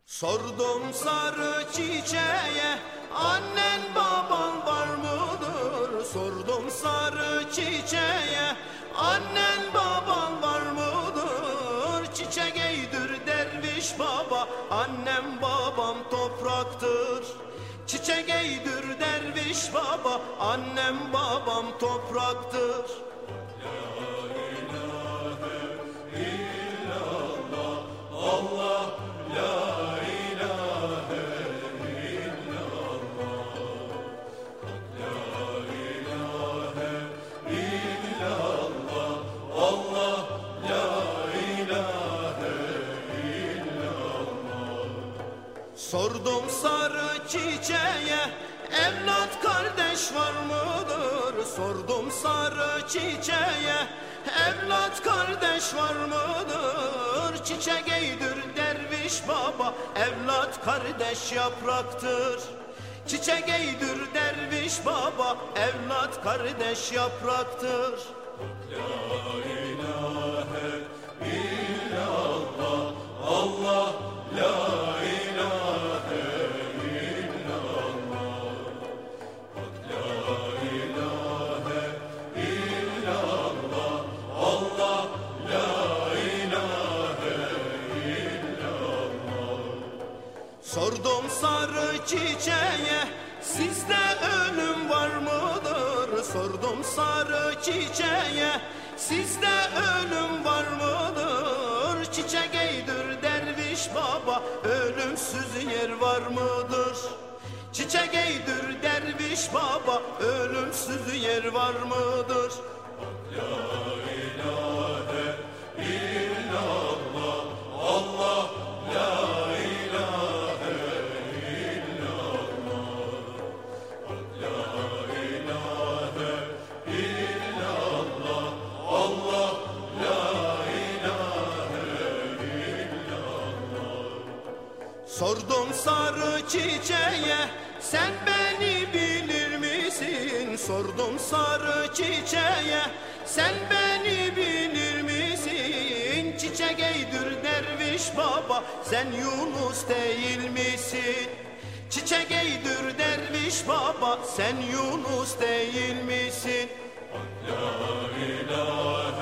Sordum sarı çiçeğe, annen baban var mıdır? Sordum sarı çiçeğe, annen baban var mıdır? Çiçek eydir derviş baba, annem babam topraktır. Çiçek eydir derviş baba, annem babam topraktır. Sordum sarı çiçeğe, evlat kardeş var mıdır? Sordum sarı çiçeğe, evlat kardeş var mıdır? Çiçek eydir derviş baba, evlat kardeş yapraktır. Çiçek eydir derviş baba, evlat kardeş yapraktır. La ilahe illallah, Allah, la ilahe illallah. La ilahe illallah, Allah, la ilahe illallah. Sordum sarı çiçeğe, sizde ölüm var mıdır? Sordum sarı çiçeğe, sizde ölüm var mıdır? Çiçek eydir derviş baba, ölümsüz yer var mıdır? Çiçek eydir derviş baba, ölümsüz yer var mıdır? La ilahe illallah, Allah, la ilahe illallah. La ilahe illallah, Allah, la ilahe illallah. Sordum sarı çiçeğe, sen beni bilir misin? Sordum sarı çiçeğe, sen beni bilir misin? Çiçek eydir derviş baba, sen Yunus değil misin? Çiçek eydir derviş baba, sen Yunus değil misin? La ilahe